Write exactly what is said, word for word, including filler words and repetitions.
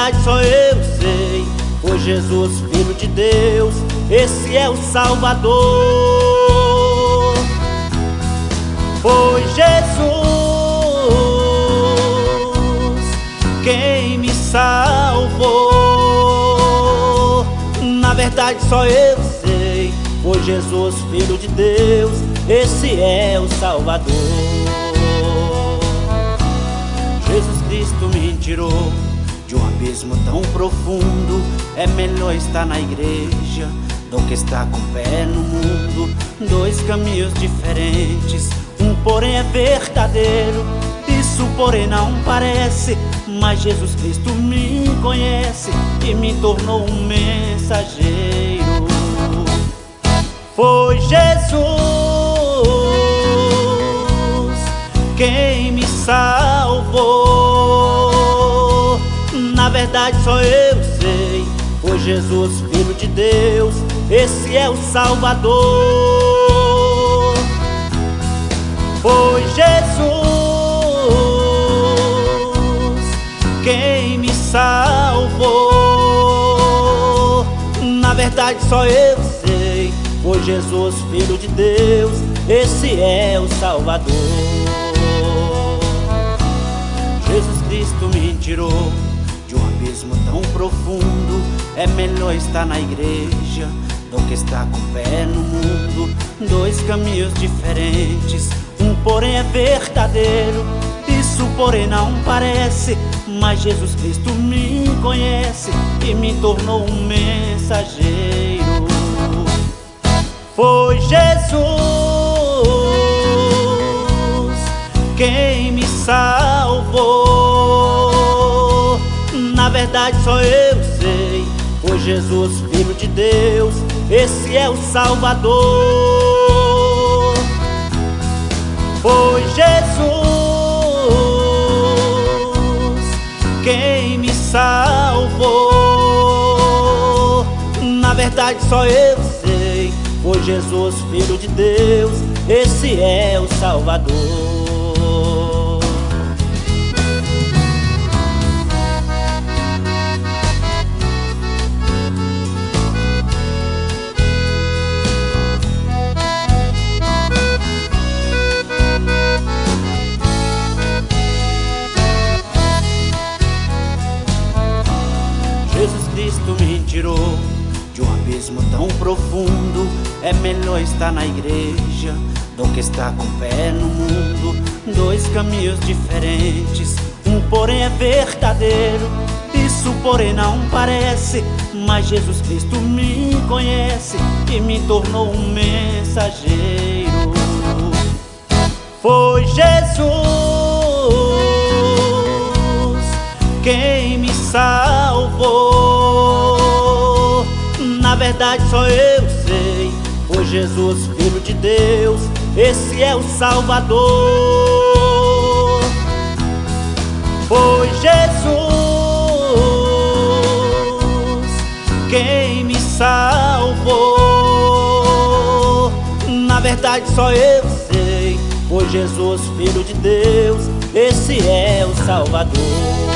verdade só eu sei, foi Jesus, Filho de Deus, esse é o Salvador. Foi Jesus quem me salvou. Na verdade só eu sei, foi Jesus, Filho de Deus, esse é o Salvador. Jesus Cristo me tirou de um abismo tão profundo. É melhor estar na igreja do que estar com o pé no mundo. Dois caminhos diferentes, um porém é verdadeiro, isso porém não parece. Mas Jesus Cristo me conhece e me tornou um mensageiro. Foi Jesus quem me salvou. Na verdade só eu sei, foi Jesus, Filho de Deus, esse é o Salvador. Foi Jesus quem me salvou. Na verdade só eu sei, foi Jesus, Filho de Deus, esse é o Salvador. Jesus Cristo me tirou de um abismo tão profundo. É melhor estar na igreja do que estar com o pé no mundo. Dois caminhos diferentes, um porém é verdadeiro, isso porém não parece. Mas Jesus Cristo me conhece e me tornou um mensageiro. Foi Jesus quem me salvou. Na verdade só eu sei, foi Jesus, Filho de Deus, esse é o Salvador. Foi Jesus quem me salvou. Na verdade só eu sei, foi Jesus, Filho de Deus, esse é o Salvador. Jesus Cristo me tirou de um abismo tão profundo. É melhor estar na igreja do que estar com o pé no mundo. Dois caminhos diferentes, um porém é verdadeiro, isso porém não parece. Mas Jesus Cristo me conhece e me tornou um mensageiro. Foi Jesus quem me salvou. Na verdade só eu sei, foi Jesus, Filho de Deus, esse é o Salvador. Foi Jesus quem me salvou. Na verdade só eu sei, foi Jesus, Filho de Deus, esse é o Salvador.